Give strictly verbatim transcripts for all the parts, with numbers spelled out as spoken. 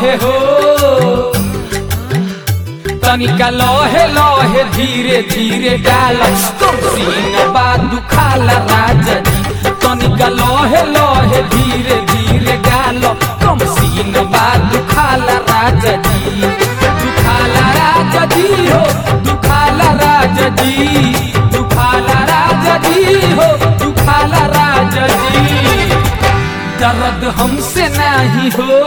लोहे हो तनिका लोहे लोहे धीरे धीरे डाल कम सीन बा दुखाला राजा जी तनिका लोहे लोहे धीरे धीरे डाल कम सीन बा दुखाला राजा जी दुखाला राजा जी हो दुखाला राजा जी दुखाला राजा जी हो दुखाला राजा जी दर्द हमसे नहीं हो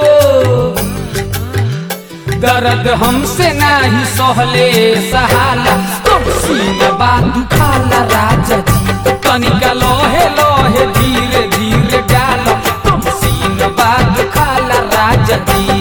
दर्द हमसे नहीं सहले सहाला कम सीन बा दुखाला राजा जी तनिका लोहे लोहे धीरे धीरे डाल कम सीन बा दुखाला राजा जी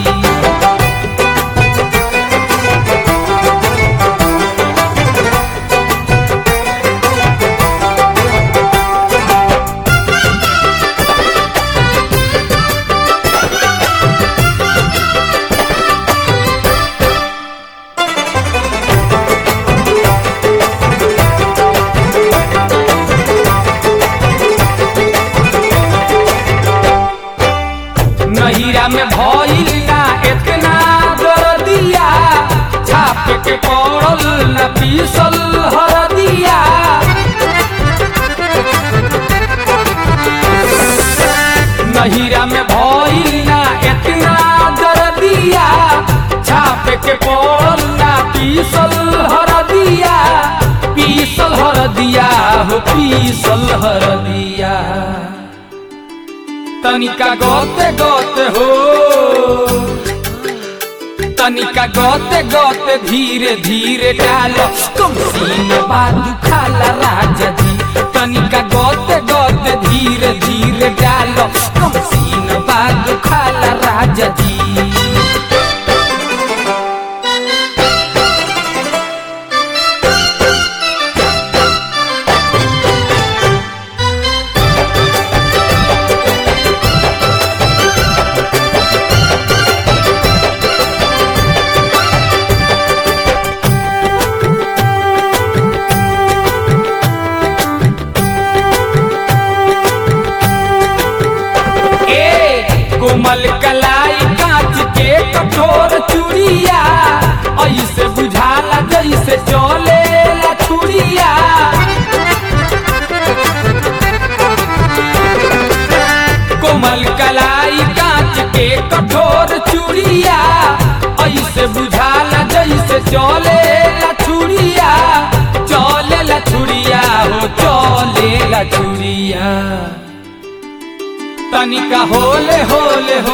नहिरा में भइल ना इतना दर्दिया छाप के पड़ल न पीसल हरदिया नहिरा में भइल ना इतना दर्दिया छाप के पड़ल न पीसल हरदिया पीसल हरदिया हो पीसल हरदिया तनिका गोते गोते हो तनिका गोते गोते धीरे धीरे डालो कम सीन बा दुखाला राजा जी तनिका गोते गोते धीरे धीरे डालो कम सीन बा दुखाला राजा जी कोमल कलाई कांच के कठोर चूड़िया ऐसे बुझाला जैसे चले ला छुड़िया कोमल कलाई कांच के कठोर चूड़िया ऐसे बुझाला जैसे चले ला छुड़िया चले ला छुड़िया हो चले ला छुड़िया तनिका होले होले हो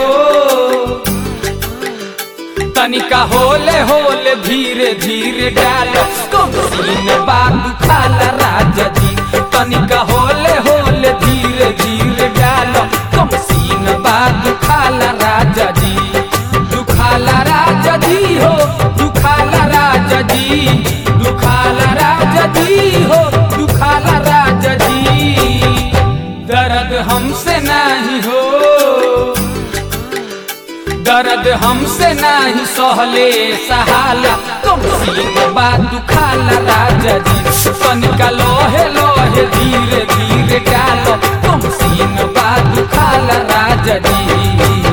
तनिका होले होले धीरे धीरे डालो कम सीन बा दुखाला राजा जी तनिका होले होले धीरे धीरे डालो कम सीन बा दुखाला राजा जी दुखाला राजा जी हो दुखाला राजा जी दुखाला राजा जी हो दुखाला राजा जी दर्द हमसे नहीं हो दर्द हमसे नहीं सहले सहाला कम सीन बा दुखाला राजा जी तनिका लोहे लोहे धीरे धीरे डालो कम सीन बा दुखाला राजा जी